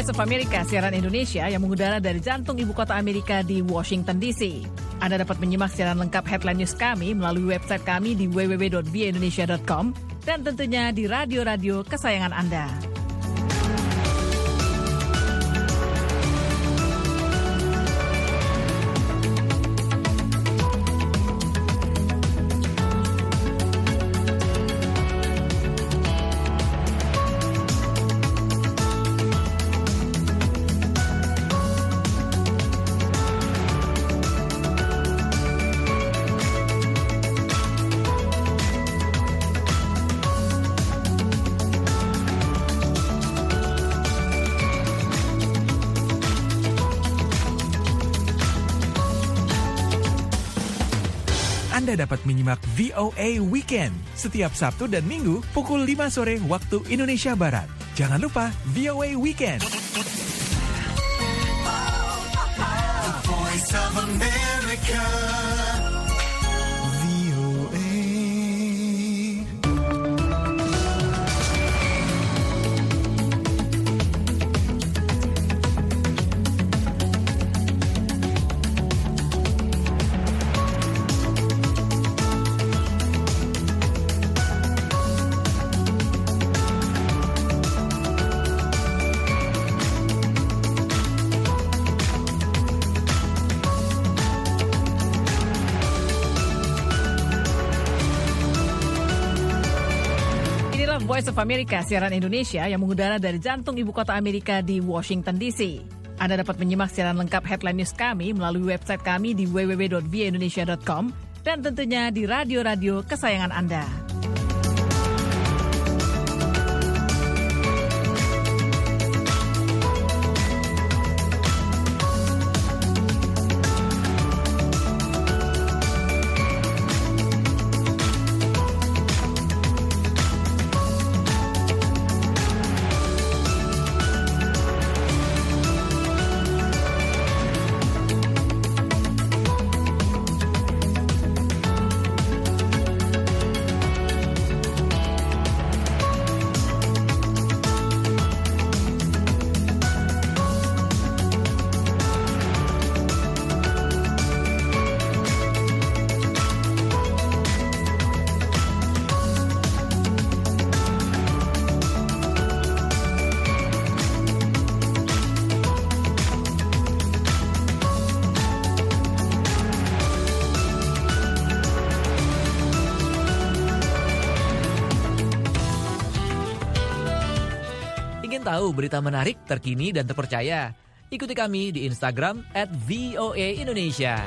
Voice of America, siaran Indonesia yang mengudara dari jantung ibu kota Amerika di Washington DC. Anda dapat menyimak siaran lengkap headline news kami melalui website kami di www.voaindonesia.com dan tentunya di radio-radio kesayangan Anda. Anda dapat menyimak VOA Weekend setiap Sabtu dan Minggu pukul 5 sore waktu Indonesia Barat. Jangan lupa VOA Weekend. The Voice of America. Voice of America, siaran Indonesia yang mengudara dari jantung ibu kota Amerika di Washington DC. Anda dapat menyimak siaran lengkap headline news kami melalui website kami di www.voaindonesia.com dan tentunya di radio-radio kesayangan Anda. Ingin tahu berita menarik, terkini, dan terpercaya? Ikuti kami di Instagram @VOA_Indonesia.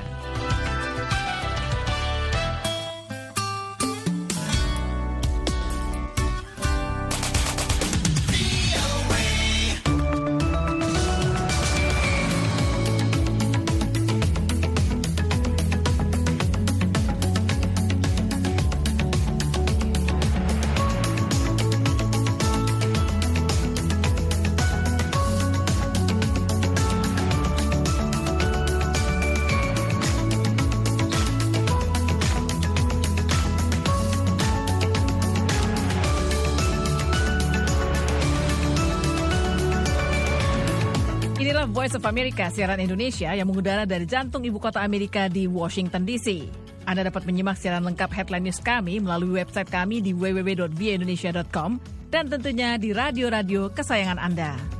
Inilah Voice of America, siaran Indonesia yang mengudara dari jantung ibu kota Amerika di Washington DC. Anda dapat menyimak siaran lengkap headline news kami melalui website kami di www.voaindonesia.com dan tentunya di radio-radio kesayangan Anda.